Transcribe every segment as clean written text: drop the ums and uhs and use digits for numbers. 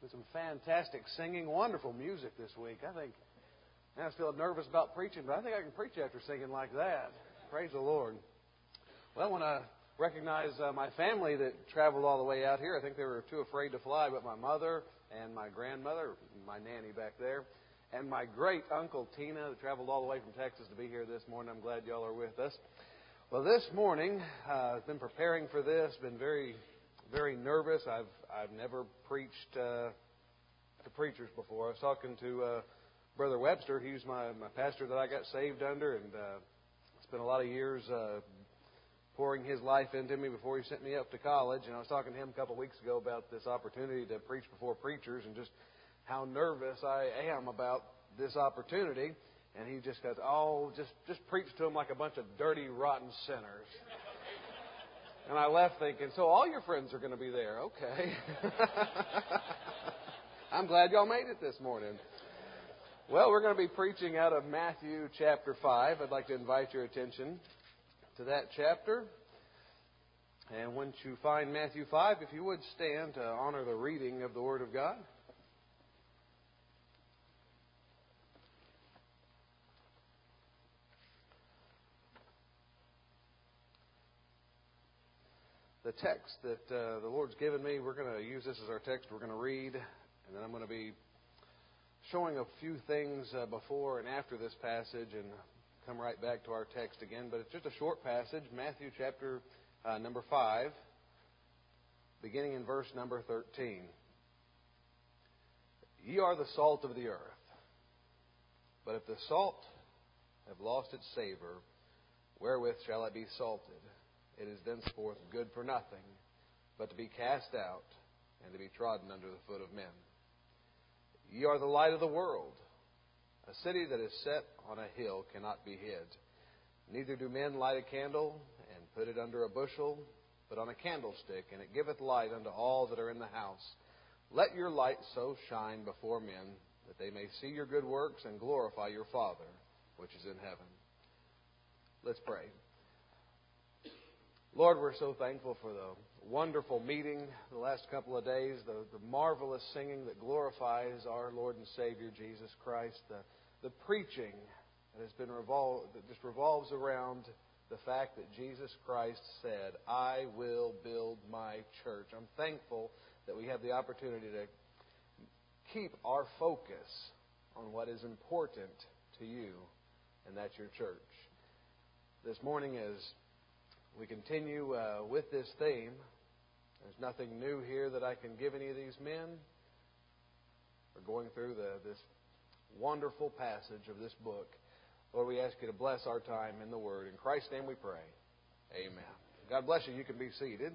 Some fantastic singing, wonderful music this week. I was feeling nervous about preaching, but I think I can preach after singing like that. Praise the Lord. Well, I want to recognize my family that traveled all the way out here. I think they were too afraid to fly, but my mother and my grandmother, my nanny back there, and my great uncle Tina that traveled all the way from Texas to be here this morning. I'm glad y'all are with us. Well, this morning, I've been preparing for this, been very nervous. I've never preached to preachers before. I was talking to Brother Webster. He's my pastor that I got saved under, and spent a lot of years pouring his life into me before he sent me up to college. And I was talking to him a couple of weeks ago about this opportunity to preach before preachers and just how nervous I am about this opportunity. And he just goes, just preach to them like a bunch of dirty, rotten sinners. And I left thinking, so all your friends are going to be there. Okay. I'm glad y'all made it this morning. Well, we're going to be preaching out of Matthew chapter 5. I'd like to invite your attention to that chapter. And once you find Matthew 5, if you would stand to honor the reading of the Word of God. The text that the Lord's given me, we're going to use this as our text. We're going to read, and then I'm going to be showing a few things before and after this passage and come right back to our text again. But it's just a short passage, Matthew chapter number 5, beginning in verse number 13. Ye are the salt of the earth. But if the salt have lost its savor, wherewith shall it be salted? It is thenceforth good for nothing, but to be cast out and to be trodden under the foot of men. Ye are the light of the world. A city that is set on a hill cannot be hid. Neither do men light a candle and put it under a bushel, but on a candlestick, and it giveth light unto all that are in the house. Let your light so shine before men, that they may see your good works and glorify your Father, which is in heaven. Let's pray. Lord, we're so thankful for the wonderful meeting the last couple of days, the marvelous singing that glorifies our Lord and Savior Jesus Christ, the preaching that just revolves around the fact that Jesus Christ said, I will build my church. I'm thankful that we have the opportunity to keep our focus on what is important to you, and that's your church. This morning as we continue with this theme. There's nothing new here that I can give any of these men. We're going through this wonderful passage of this book. Lord, we ask you to bless our time in the Word. In Christ's name we pray. Amen. God bless you. You can be seated.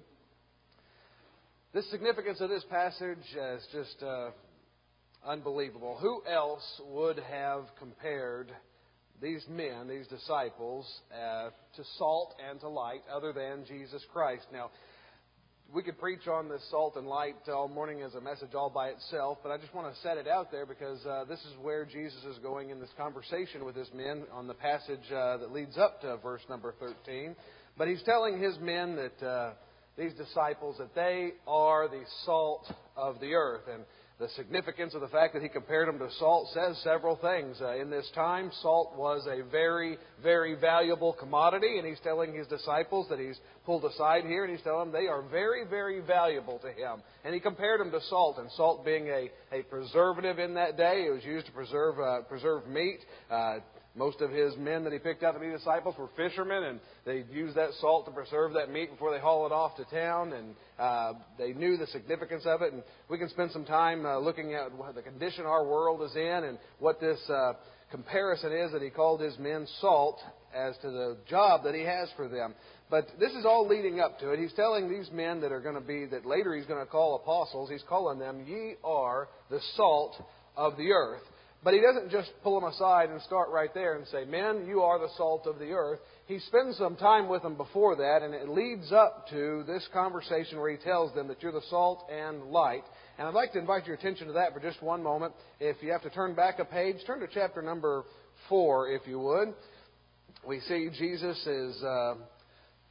The significance of this passage is just unbelievable. Who else would have compared these men, these disciples, to salt and to light other than Jesus Christ? Now, we could preach on this salt and light all morning as a message all by itself, but I just want to set it out there because this is where Jesus is going in this conversation with his men on the passage that leads up to verse number 13. But he's telling his men that these disciples, that they are the salt of the earth. And the significance of the fact that he compared them to salt says several things. In this time, salt was a very, very valuable commodity, and he's telling his disciples that he's pulled aside here, and he's telling them they are very, very valuable to him. And he compared them to salt, and salt being a preservative in that day. It was used to preserve meat. Most of his men that he picked out to be disciples were fishermen, and they'd use that salt to preserve that meat before they haul it off to town, and they knew the significance of it. And we can spend some time looking at the condition our world is in and what this comparison is that he called his men salt as to the job that he has for them. But this is all leading up to it. He's telling these men that are going to be, that later he's going to call apostles, he's calling them, ye are the salt of the earth. But he doesn't just pull them aside and start right there and say, men, you are the salt of the earth. He spends some time with them before that, and it leads up to this conversation where he tells them that you're the salt and light. And I'd like to invite your attention to that for just one moment. If you have to turn back a page, turn to chapter number 4, if you would. We see Jesus is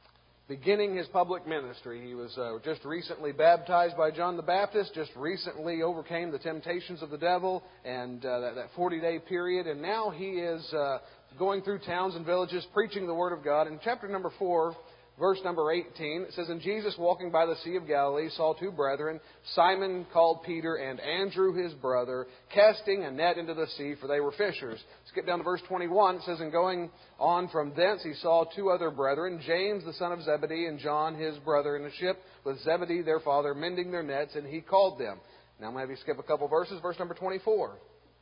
beginning his public ministry. He was just recently baptized by John the Baptist, just recently overcame the temptations of the devil and that 40-day period, and now he is going through towns and villages preaching the Word of God. In chapter number 4, verse number 18, it says, "And Jesus, walking by the Sea of Galilee, saw two brethren, Simon called Peter and Andrew his brother, casting a net into the sea, for they were fishers." Skip down to verse 21. It says, "And going on from thence he saw two other brethren, James the son of Zebedee and John his brother, in a ship with Zebedee their father, mending their nets, and he called them." Now I'm going to have you skip a couple verses. Verse number 24.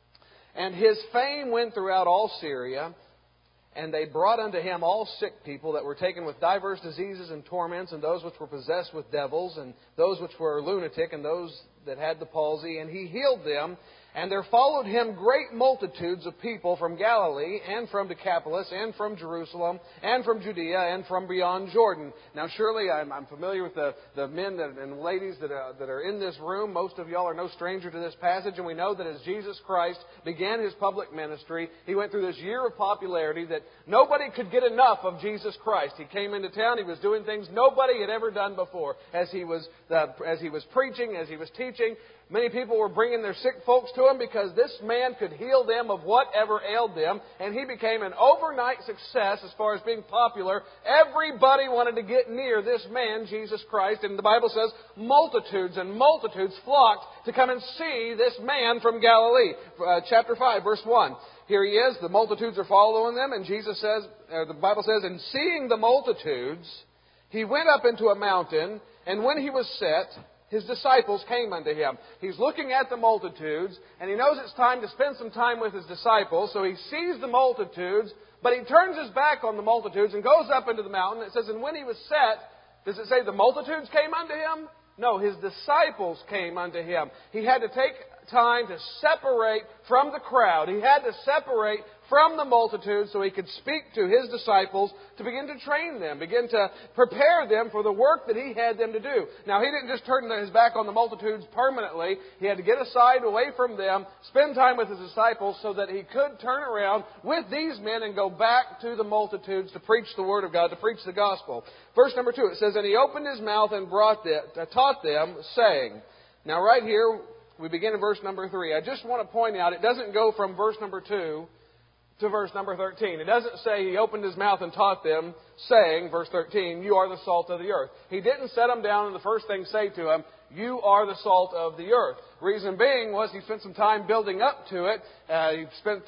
"And his fame went throughout all Syria, and they brought unto him all sick people that were taken with divers diseases and torments, and those which were possessed with devils, and those which were lunatic, and those that had the palsy, and he healed them. And there followed him great multitudes of people from Galilee, and from Decapolis, and from Jerusalem, and from Judea, and from beyond Jordan." Now surely I'm familiar with the men and ladies that are in this room. Most of y'all are no stranger to this passage, and we know that as Jesus Christ began His public ministry, He went through this year of popularity that nobody could get enough of Jesus Christ. He came into town, He was doing things nobody had ever done before. As He was preaching, as He was teaching, many people were bringing their sick folks to Him because this man could heal them of whatever ailed them. And He became an overnight success as far as being popular. Everybody wanted to get near this man, Jesus Christ. And the Bible says multitudes and multitudes flocked to come and see this man from Galilee. Chapter 5, verse 1. Here He is. The multitudes are following them. And Jesus says, the Bible says, "And seeing the multitudes, He went up into a mountain. And when He was set, His disciples came unto Him." He's looking at the multitudes, and He knows it's time to spend some time with His disciples, so He sees the multitudes, but He turns His back on the multitudes and goes up into the mountain. It says, "And when He was set," does it say the multitudes came unto Him? No, His disciples came unto Him. He had to take time to separate from the crowd. He had to separate from the multitude so He could speak to His disciples to begin to train them, begin to prepare them for the work that He had them to do. Now, He didn't just turn His back on the multitudes permanently. He had to get aside, away from them, spend time with His disciples so that He could turn around with these men and go back to the multitudes to preach the Word of God, to preach the gospel. Verse number 2, it says, "And He opened His mouth and taught them, saying." Now, right here, we begin in verse number 3. I just want to point out, it doesn't go from verse number 2 to verse number 13. It doesn't say He opened His mouth and taught them, saying, verse 13, "You are the salt of the earth." He didn't set them down and the first thing say to them, "You are the salt of the earth." Reason being was He spent some time building up to it. He spent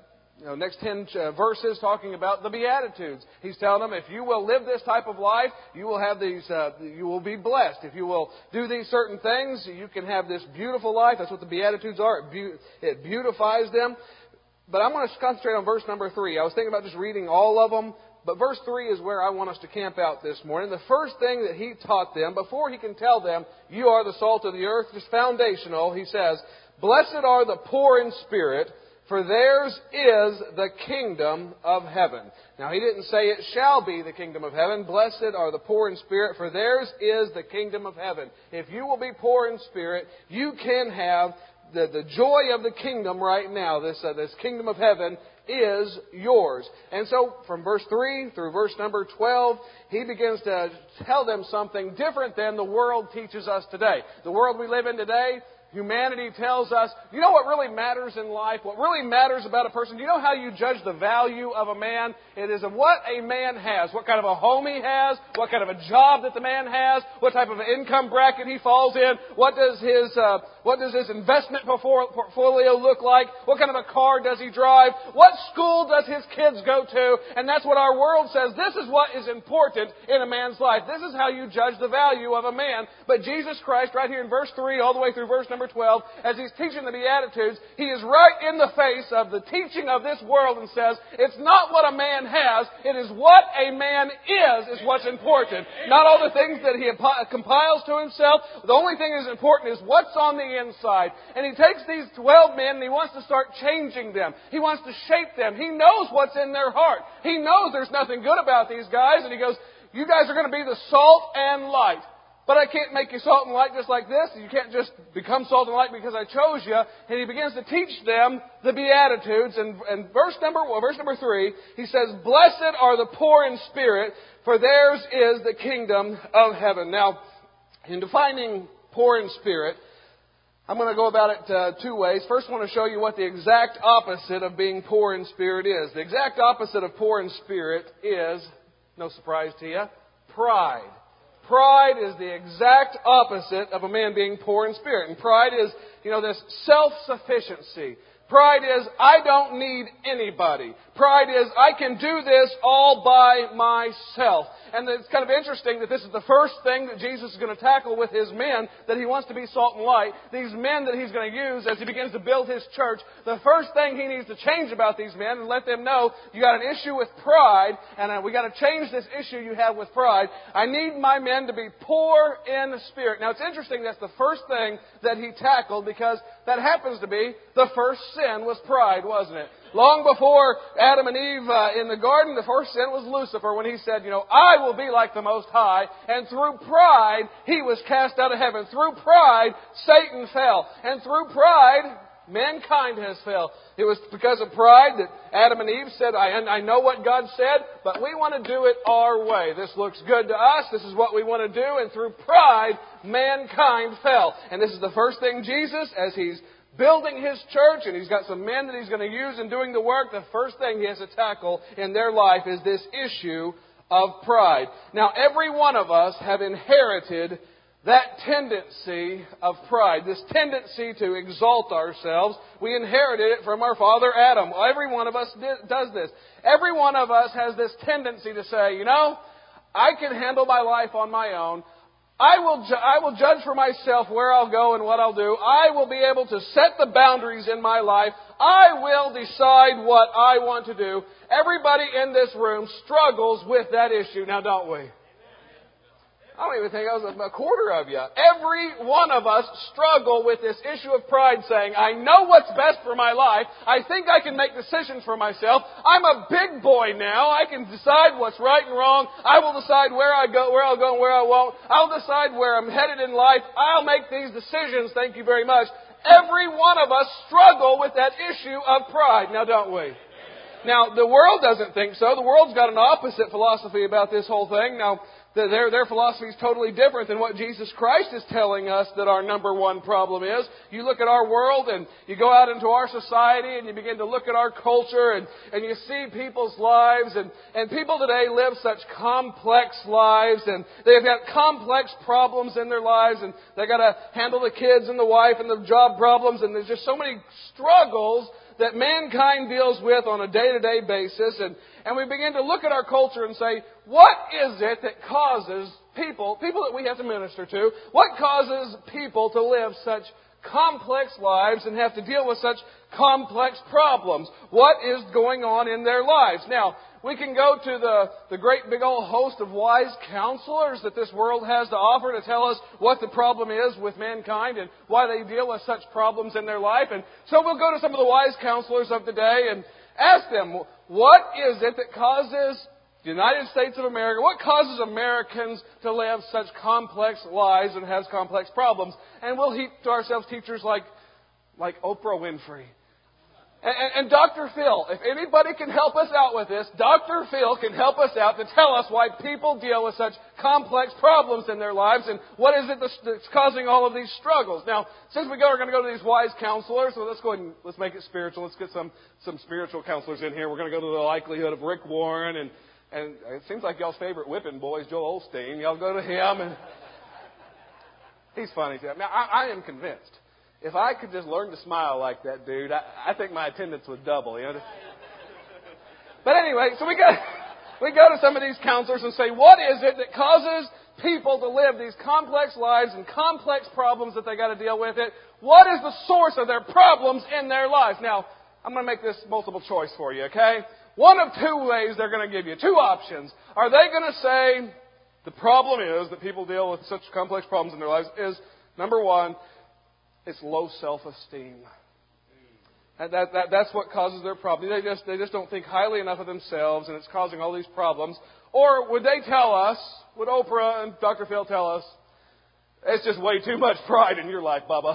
next 10 verses talking about the Beatitudes. He's telling them, if you will live this type of life, you will have these. You will be blessed. If you will do these certain things, you can have this beautiful life. That's what the Beatitudes are. It beautifies them. But I'm going to concentrate on verse number 3. I was thinking about just reading all of them, but verse 3 is where I want us to camp out this morning. The first thing that He taught them, before He can tell them, "You are the salt of the earth," just foundational, He says, "Blessed are the poor in spirit, for theirs is the kingdom of heaven." Now, He didn't say it shall be the kingdom of heaven. Blessed are the poor in spirit, for theirs is the kingdom of heaven. If you will be poor in spirit, you can have the joy of the kingdom right now. This kingdom of heaven is yours. And so from verse 3 through verse number 12, He begins to tell them something different than the world teaches us today. The world we live in today, humanity tells us, you know what really matters in life? What really matters about a person? Do you know how you judge the value of a man? It is of what a man has. What kind of a home he has. What kind of a job that the man has. What type of an income bracket he falls in. What does his investment portfolio look like? What kind of a car does he drive? What school does his kids go to? And that's what our world says. This is what is important in a man's life. This is how you judge the value of a man. But Jesus Christ, right here in verse 3 all the way through verse number 12, as He's teaching the Beatitudes, He is right in the face of the teaching of this world and says, it's not what a man has, it is what a man is what's important. Not all the things that he compiles to himself. The only thing that is important is what's on the inside. And He takes these 12 men and He wants to start changing them. He wants to shape them. He knows what's in their heart. He knows there's nothing good about these guys. And He goes, you guys are going to be the salt and light. but I can't make you salt and light just like this. You can't just become salt and light because I chose you. And he begins to teach them the Beatitudes. And verse number 3, he says, "Blessed are the poor in spirit, for theirs is the kingdom of heaven." Now, in defining poor in spirit, I'm going to go about it two ways. First, I want to show you what the exact opposite of being poor in spirit is. The exact opposite of poor in spirit is, no surprise to you, pride. Pride is the exact opposite of a man being poor in spirit. And pride is, this self-sufficiency. Pride is, I don't need anybody. Pride is, I can do this all by myself. And it's kind of interesting that this is the first thing that Jesus is going to tackle with His men, that He wants to be salt and light. These men that He's going to use as He begins to build His church, the first thing He needs to change about these men and let them know, you got an issue with pride, and we got to change this issue you have with pride. I need my men to be poor in spirit. Now it's interesting that's the first thing that He tackled, because that happens to be the first sin was pride, wasn't it? Long before Adam and Eve in the garden, the first sin was Lucifer when he said, I will be like the Most High. And through pride, he was cast out of heaven. Through pride, Satan fell. And through pride, mankind has fell. It was because of pride that Adam and Eve said, I know what God said, but we want to do it our way. This looks good to us. This is what we want to do. And through pride, mankind fell. And this is the first thing Jesus, as He's building His church, and He's got some men that He's going to use in doing the work, the first thing He has to tackle in their life is this issue of pride. Now, every one of us have inherited that tendency of pride, this tendency to exalt ourselves. We inherited it from our father Adam. Every one of us does this. Every one of us has this tendency to say, I can handle my life on my own. I will judge for myself where I'll go and what I'll do. I will be able to set the boundaries in my life. I will decide what I want to do. Everybody in this room struggles with that issue. Now, don't we? I don't even think I was a quarter of you. Every one of us struggle with this issue of pride, saying, I know what's best for my life. I think I can make decisions for myself. I'm a big boy now. I can decide what's right and wrong. I will decide where I'll go and where I won't. I'll decide where I'm headed in life. I'll make these decisions. Thank you very much. Every one of us struggle with that issue of pride. Now, don't we? Now, the world doesn't think so. The world's got an opposite philosophy about this whole thing. Now, their philosophy is totally different than what Jesus Christ is telling us that our number one problem is. You look at our world and you go out into our society and you begin to look at our culture and you see people's lives and people today live such complex lives and they've got complex problems in their lives and they got to handle the kids and the wife and the job problems and there's just so many struggles that mankind deals with on a day-to-day basis. And we begin to look at our culture and say, what is it that causes people that we have to minister to, what causes people to live such complex lives and have to deal with such complex problems? What is going on in their lives? Now, we can go to the great big old host of wise counselors that this world has to offer to tell us what the problem is with mankind and why they deal with such problems in their life. And so we'll go to some of the wise counselors of today and ask them, what is it that causes the United States of America, what causes Americans to live such complex lives and has complex problems? And we'll heap to ourselves teachers like Oprah Winfrey. And Dr. Phil, if anybody can help us out with this, Dr. Phil can help us out to tell us why people deal with such complex problems in their lives and what is it that's causing all of these struggles. Now, since we're going to go to these wise counselors, so let's go ahead and let's make it spiritual. Let's get some spiritual counselors in here. We're going to go to the likelihood of Rick Warren and it seems like y'all's favorite whipping boy is Joel Osteen. Y'all go to him and he's funny too. Now, I am convinced. If I could just learn to smile like that dude, I think my attendance would double. But anyway, so we go to some of these counselors and say, what is it that causes people to live these complex lives and complex problems that they got to deal with it? What is the source of their problems in their lives? Now, I'm going to make this multiple choice for you, okay? One of two ways they're going to give you, two options. Are they going to say the problem is that people deal with such complex problems in their lives is, number one, it's low self-esteem. That's what causes their problem. They just don't think highly enough of themselves, and it's causing all these problems. Or would they tell us, would Oprah and Dr. Phil tell us, It's just way too much pride in your life, Bubba.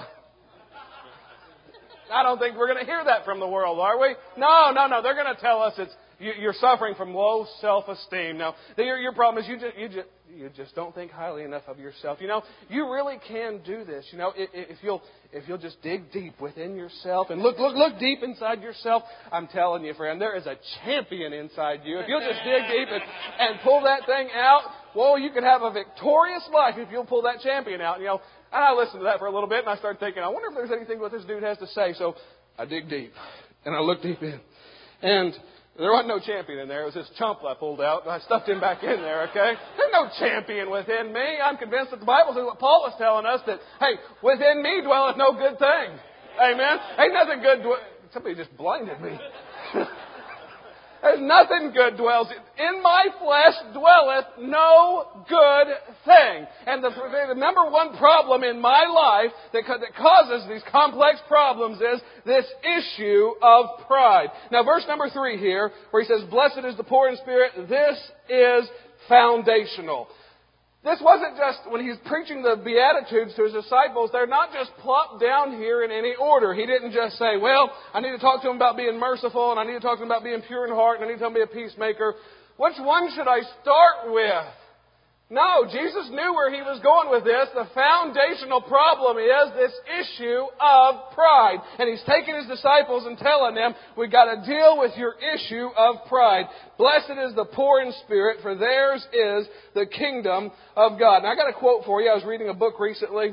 I don't think we're going to hear that from the world, are we? No. They're going to tell us you're suffering from low self-esteem. Now, your problem is you just don't think highly enough of yourself. You really can do this. If you'll just dig deep within yourself and look deep inside yourself, I'm telling you, friend, there is a champion inside you. If you'll just dig deep and pull that thing out, well, you can have a victorious life if you'll pull that champion out. And I listened to that for a little bit, and I started thinking, I wonder if there's anything what this dude has to say. So I dig deep, and I look deep in. And there wasn't no champion in there. It was this chump I pulled out, and I stuffed him back in there, okay? There's no champion within me. I'm convinced that the Bible says what Paul was telling us, that, hey, within me dwelleth no good thing. Amen? Ain't nothing good. Somebody just blinded me. There's nothing good dwells. In my flesh dwelleth no good thing. And the number one problem in my life that causes these complex problems is this issue of pride. Now, verse number 3 here, where he says, "Blessed is the poor in spirit," this is foundational. This wasn't just, when he's preaching the Beatitudes to his disciples, they're not just plopped down here in any order. He didn't just say, well, I need to talk to them about being merciful, and I need to talk to them about being pure in heart, and I need to tell them to be a peacemaker. Which one should I start with? No, Jesus knew where he was going with this. The foundational problem is this issue of pride. And he's taking his disciples and telling them, we've got to deal with your issue of pride. Blessed is the poor in spirit, for theirs is the kingdom of God. Now, I got a quote for you. I was reading a book recently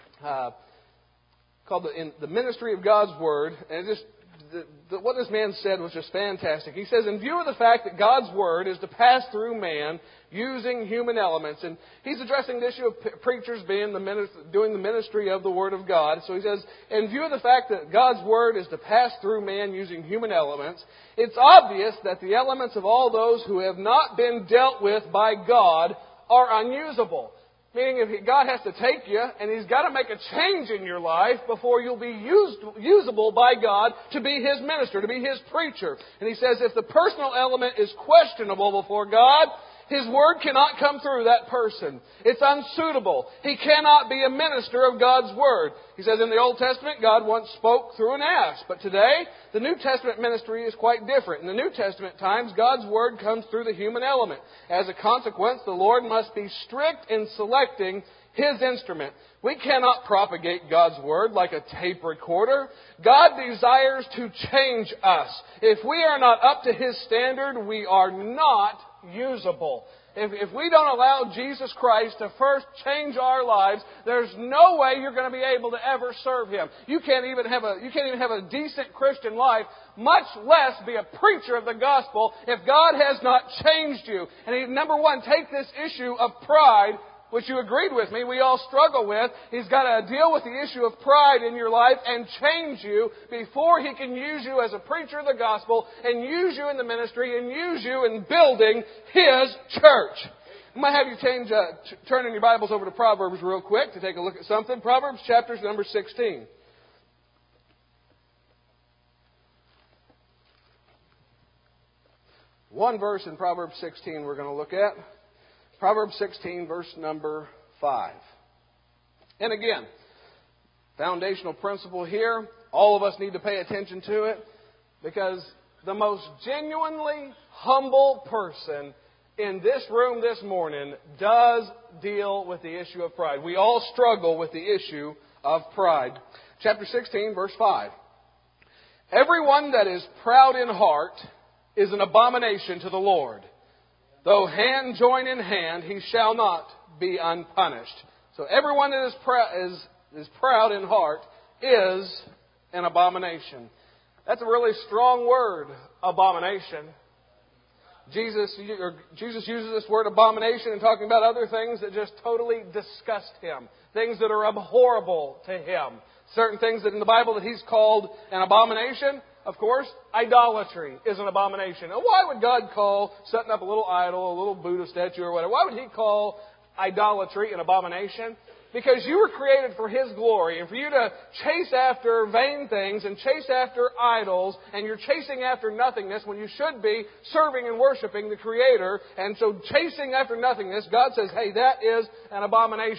called The Ministry of God's Word. And what this man said was just fantastic. He says, in view of the fact that God's Word is to pass through man using human elements, and he's addressing the issue of preachers doing the ministry of the Word of God. So he says, in view of the fact that God's Word is to pass through man using human elements, it's obvious that the elements of all those who have not been dealt with by God are unusable. Meaning, if God has to take you, and He's got to make a change in your life before you'll be usable by God to be His minister, to be His preacher. And He says, if the personal element is questionable before God, His Word cannot come through that person. It's unsuitable. He cannot be a minister of God's Word. He says in the Old Testament, God once spoke through an ass. But today, the New Testament ministry is quite different. In the New Testament times, God's Word comes through the human element. As a consequence, the Lord must be strict in selecting His instrument. We cannot propagate God's Word like a tape recorder. God desires to change us. If we are not up to His standard, we are not usable. If we don't allow Jesus Christ to first change our lives, there's no way you're going to be able to ever serve Him. You can't even have a decent Christian life, much less be a preacher of the gospel, if God has not changed you. And number one, take this issue of pride, which you agreed with me, we all struggle with. He's got to deal with the issue of pride in your life and change you before He can use you as a preacher of the gospel and use you in the ministry and use you in building His church. I'm going to have you turn in your Bibles over to Proverbs real quick to take a look at something. Proverbs chapter number 16. One verse in Proverbs 16 we're going to look at. Proverbs 16, verse number 5. And again, foundational principle here. All of us need to pay attention to it, because the most genuinely humble person in this room this morning does deal with the issue of pride. We all struggle with the issue of pride. Chapter 16, verse 5. Everyone that is proud in heart is an abomination to the Lord. Though hand join in hand, he shall not be unpunished. So everyone that is proud in heart is an abomination. That's a really strong word, abomination. Jesus uses this word abomination in talking about other things that just totally disgust Him. Things that are abhorrible to Him. Certain things that in the Bible that He's called an abomination. Of course, idolatry is an abomination. And why would God call setting up a little idol, a little Buddha statue or whatever, why would He call idolatry an abomination? Because you were created for His glory, and for you to chase after vain things and chase after idols, and you're chasing after nothingness when you should be serving and worshiping the Creator. And so chasing after nothingness, God says, hey, that is an abomination.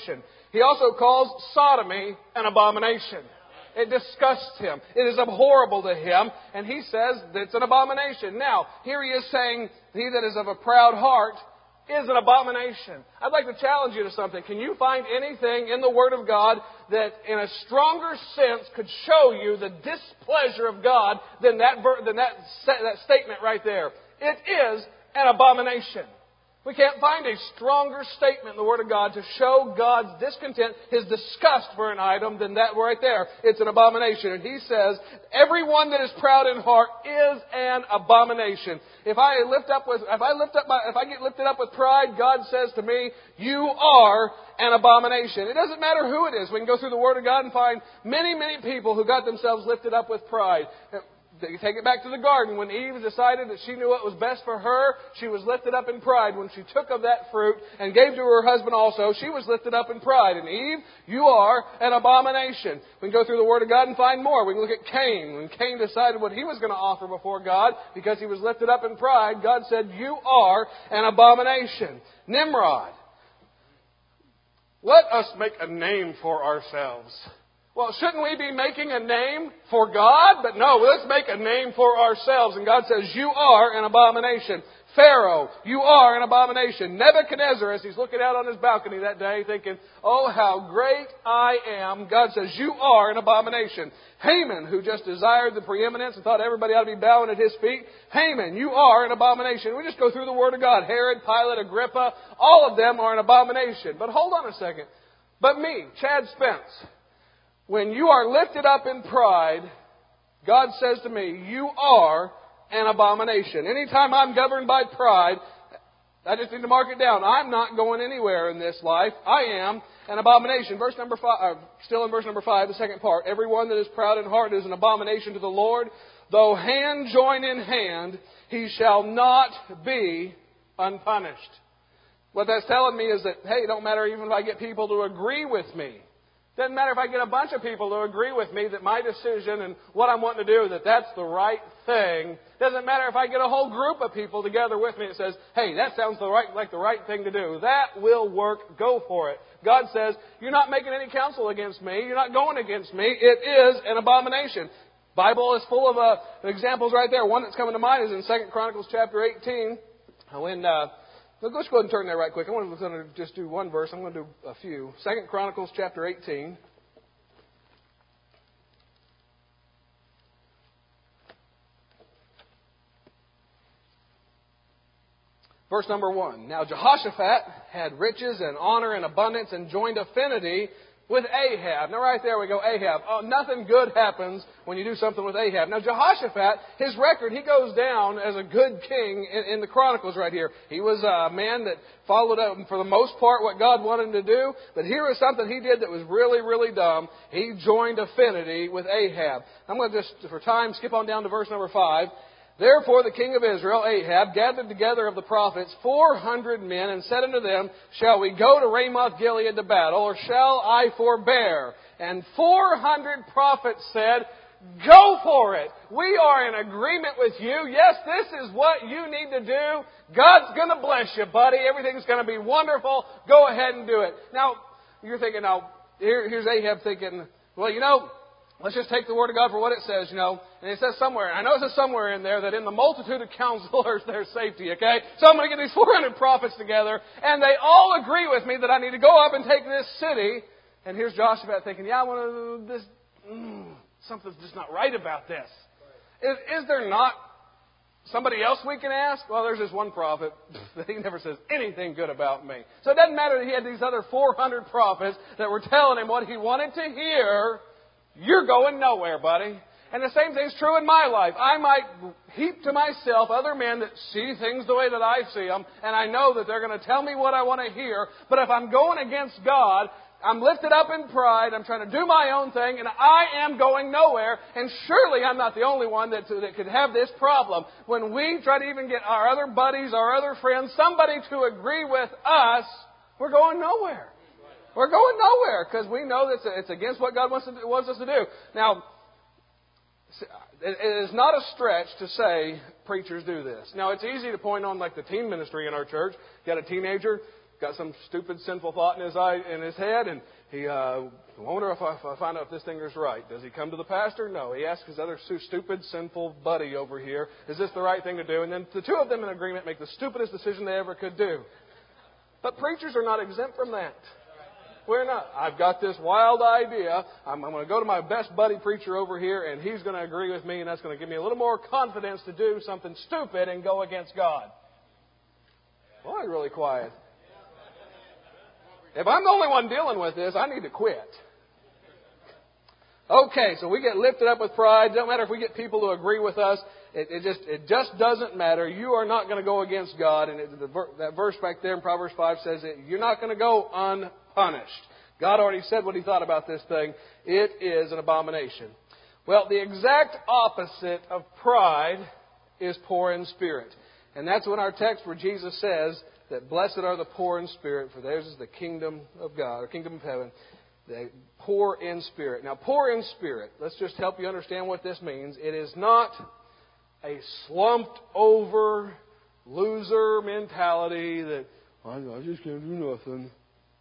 He also calls sodomy an abomination. It disgusts him. It is abhorrible to him. And he says that it's an abomination. Now, here he is saying, he that is of a proud heart is an abomination. I'd like to challenge you to something. Can you find anything in the Word of God that in a stronger sense could show you the displeasure of God than that statement right there? It is an abomination. We can't find a stronger statement in the Word of God to show God's discontent, His disgust for an item than that right there. It's an abomination. And He says, everyone that is proud in heart is an abomination. If I get lifted up with pride, God says to me, you are an abomination. It doesn't matter who it is. We can go through the Word of God and find many, many people who got themselves lifted up with pride. You take it back to the garden. When Eve decided that she knew what was best for her, she was lifted up in pride. When she took of that fruit and gave to her husband also, she was lifted up in pride. And Eve, you are an abomination. We can go through the Word of God and find more. We can look at Cain. When Cain decided what he was going to offer before God because he was lifted up in pride, God said, you are an abomination. Nimrod. Let us make a name for ourselves. Well, shouldn't we be making a name for God? But no, let's make a name for ourselves. And God says, you are an abomination. Pharaoh, you are an abomination. Nebuchadnezzar, as he's looking out on his balcony that day thinking, oh, how great I am, God says, you are an abomination. Haman, who just desired the preeminence and thought everybody ought to be bowing at his feet, Haman, you are an abomination. We just go through the Word of God. Herod, Pilate, Agrippa, all of them are an abomination. But hold on a second. But me, Chad Spence, when you are lifted up in pride, God says to me, you are an abomination. Anytime I'm governed by pride, I just need to mark it down. I'm not going anywhere in this life. I am an abomination. Verse number 5, still in verse number 5, the second part. Everyone that is proud in heart is an abomination to the Lord. Though hand join in hand, he shall not be unpunished. What that's telling me is that, hey, it don't matter even if I get people to agree with me. Doesn't matter if I get a bunch of people to agree with me that my decision and what I'm wanting to do, that that's the right thing. Doesn't matter if I get a whole group of people together with me that says, hey, that sounds like the right thing to do. That will work. Go for it. God says, you're not making any counsel against me. You're not going against me. It is an abomination. Bible is full of examples right there. One that's coming to mind is in 2 Chronicles chapter 18. Let's go ahead and turn there right quick. I want to just do one verse. I'm going to do a few. 2 Chronicles chapter 18. Verse number 1. Now Jehoshaphat had riches and honor and abundance and joined affinity with Ahab. Now right there we go, Ahab. Oh, nothing good happens when you do something with Ahab. Now Jehoshaphat, his record, he goes down as a good king in the Chronicles right here. He was a man that followed up, for the most part, what God wanted him to do. But here is something he did that was really, really dumb. He joined affinity with Ahab. I'm going to just, for time, skip on down to verse number 5. Therefore the king of Israel, Ahab, gathered together of the prophets 400 men and said unto them, shall we go to Ramoth Gilead to battle, or shall I forbear? And 400 prophets said, go for it. We are in agreement with you. Yes, this is what you need to do. God's going to bless you, buddy. Everything's going to be wonderful. Go ahead and do it. Now, you're thinking, here's Ahab thinking, well, let's just take the Word of God for what it says, And it says somewhere, I know it says somewhere in there that in the multitude of counselors there's safety, okay? So I'm going to get these 400 prophets together, and they all agree with me that I need to go up and take this city. And here's Jehoshaphat thinking, something's just not right about this. Is there not somebody else we can ask? Well, there's this one prophet that he never says anything good about me. So it doesn't matter that he had these other 400 prophets that were telling him what he wanted to hear. You're going nowhere, buddy. And the same thing's true in my life. I might heap to myself other men that see things the way that I see them, and I know that they're going to tell me what I want to hear. But if I'm going against God, I'm lifted up in pride, I'm trying to do my own thing, and I am going nowhere. And surely I'm not the only one that could have this problem. When we try to even get our other buddies, our other friends, somebody to agree with us, we're going nowhere. We're going nowhere because we know that it's against what God wants us to do. Now, it is not a stretch to say preachers do this. Now, it's easy to point on like the teen ministry in our church. You got a teenager, got some stupid, sinful thought in his head, and he wonder if I find out if this thing is right. Does he come to the pastor? No. He asks his other stupid, sinful buddy over here, is this the right thing to do? And then the two of them in agreement make the stupidest decision they ever could do. But preachers are not exempt from that. We're not. I've got this wild idea. I'm going to go to my best buddy preacher over here, and he's going to agree with me, and that's going to give me a little more confidence to do something stupid and go against God. Well, I'm really quiet. If I'm the only one dealing with this, I need to quit. Okay, so we get lifted up with pride. It doesn't matter if we get people to agree with us. It just doesn't matter. You are not going to go against God. And that verse back there in Proverbs 5 says that you're not going to go unpunished. God already said what He thought about this thing. It is an abomination. Well, the exact opposite of pride is poor in spirit. And that's when our text where Jesus says that blessed are the poor in spirit, for theirs is the kingdom of God, or kingdom of heaven. The poor in spirit. Now, poor in spirit, let's just help you understand what this means. It is not a slumped over loser mentality that I just can't do nothing.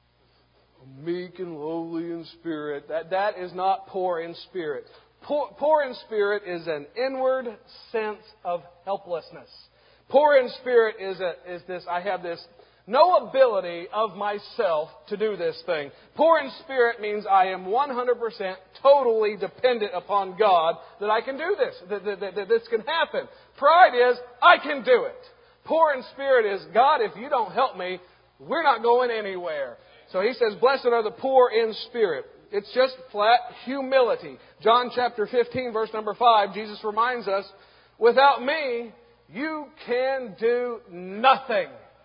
I'm meek and lowly in spirit. That is not poor in spirit. Poor in spirit is an inward sense of helplessness. Poor in spirit is this, I have this no ability of myself to do this thing. Poor in spirit means I am 100% totally dependent upon God that I can do this, that this can happen. Pride is, I can do it. Poor in spirit is, God, if you don't help me, we're not going anywhere. So He says, blessed are the poor in spirit. It's just flat humility. John chapter 15, verse number 5, Jesus reminds us, without me, you can do nothing.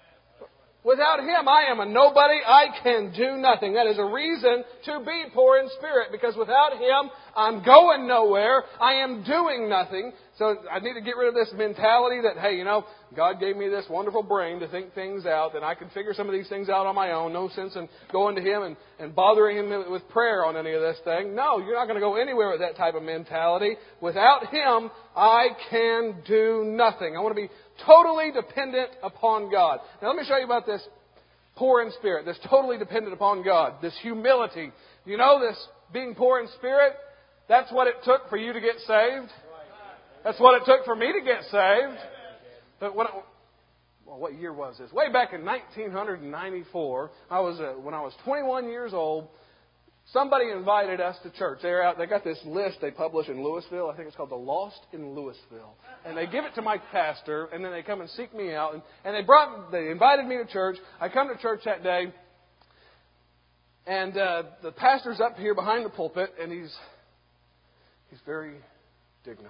Without Him, I am a nobody. I can do nothing. That is a reason to be poor in spirit, because without Him, I'm going nowhere. I am doing nothing. So I need to get rid of this mentality that, hey, God gave me this wonderful brain to think things out, and I can figure some of these things out on my own. No sense in going to Him and bothering Him with prayer on any of this thing. No, you're not going to go anywhere with that type of mentality. Without Him, I can do nothing. I want to be totally dependent upon God. Now let me show you about this poor in spirit, this totally dependent upon God, this humility. This being poor in spirit, that's what it took for you to get saved. That's what it took for me to get saved. But what year was this? Way back in 1994, when I was 21 years old, somebody invited us to church. They got this list they publish in Louisville. I think it's called The Lost in Louisville. And they give it to my pastor, and then they come and seek me out. And they invited me to church. I come to church that day, and the pastor's up here behind the pulpit, and he's very dignified.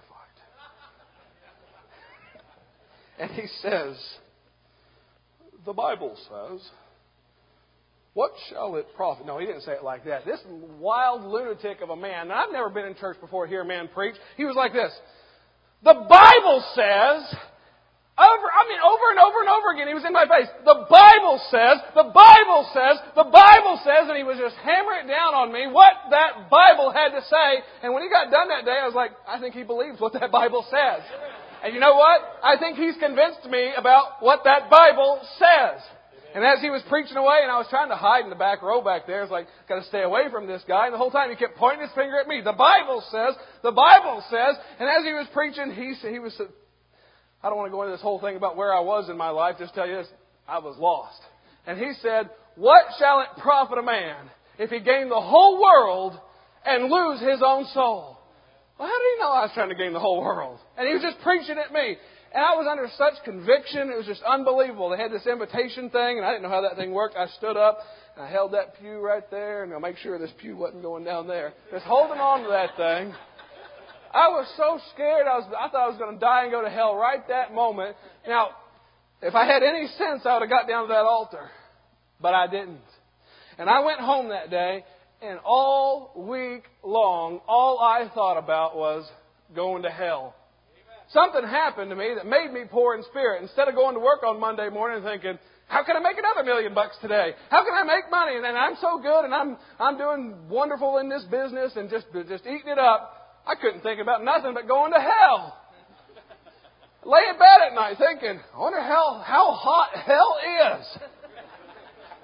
And he says, the Bible says, what shall it profit? No, he didn't say it like that. This wild lunatic of a man, and I've never been in church before to hear a man preach. He was like this. The Bible says, over and over and over again, he was in my face. The Bible says, the Bible says, the Bible says, and he was just hammering it down on me what that Bible had to say. And when he got done that day, I was like, I think he believes what that Bible says. And you know what? I think he's convinced me about what that Bible says. And as he was preaching away, and I was trying to hide in the back row back there, it's like, got to stay away from this guy. And the whole time he kept pointing his finger at me. The Bible says, the Bible says. And as he was preaching, he was, I don't want to go into this whole thing about where I was in my life. Just tell you this, I was lost. And he said, what shall it profit a man if he gain the whole world and lose his own soul? Well, how did he know I was trying to gain the whole world? And he was just preaching at me. And I was under such conviction, it was just unbelievable. They had this invitation thing, and I didn't know how that thing worked. I stood up, and I held that pew right there, and I'll make sure this pew wasn't going down there. Just holding on to that thing. I was so scared, I thought I was going to die and go to hell right that moment. Now, if I had any sense, I would have got down to that altar. But I didn't. And I went home that day, and all week long, all I thought about was going to hell. Something happened to me that made me poor in spirit. Instead of going to work on Monday morning thinking, how can I make another $1 million today? How can I make money? And I'm so good, and I'm doing wonderful in this business and just eating it up. I couldn't think about nothing but going to hell. Lay in bed at night thinking, I wonder how hot hell is.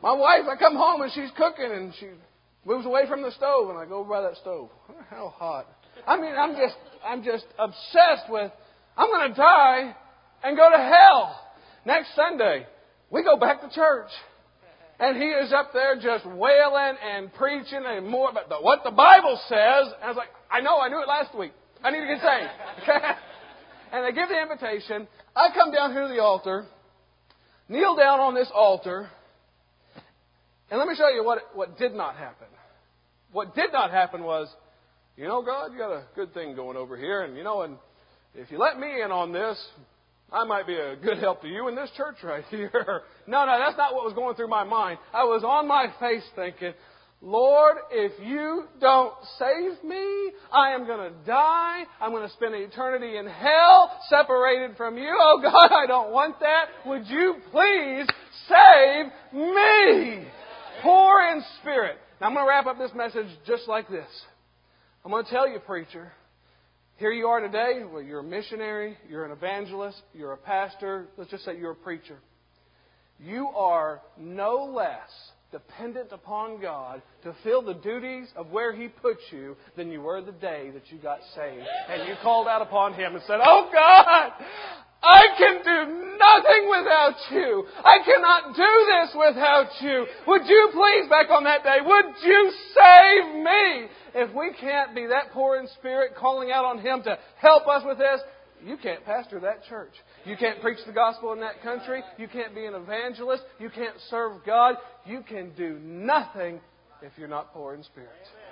My wife, I come home and she's cooking and she moves away from the stove and I go over by that stove. How hot. I mean, I'm just obsessed with, I'm going to die and go to hell. Next Sunday, we go back to church. And he is up there just wailing and preaching and more about what the Bible says. And I was like, I knew it last week. I need to get saved. And they give the invitation. I come down here to the altar, kneel down on this altar, and let me show you what did not happen. What did not happen was, God, you got a good thing going over here, and and if you let me in on this, I might be a good help to you in this church right here. No, that's not what was going through my mind. I was on my face thinking, Lord, if you don't save me, I am going to die. I'm going to spend eternity in hell, separated from you. Oh, God, I don't want that. Would you please save me? Poor in spirit. Now, I'm going to wrap up this message just like this. I'm going to tell you, preacher, here you are today. Well, you're a missionary, you're an evangelist, you're a pastor. Let's just say you're a preacher. You are no less dependent upon God to fill the duties of where He put you than you were the day that you got saved. And you called out upon Him and said, oh God, I can do nothing without you. I cannot do this without you. Would you please, back on that day, would you save me? If we can't be that poor in spirit, calling out on Him to help us with this, you can't pastor that church. You can't preach the gospel in that country. You can't be an evangelist. You can't serve God. You can do nothing if you're not poor in spirit.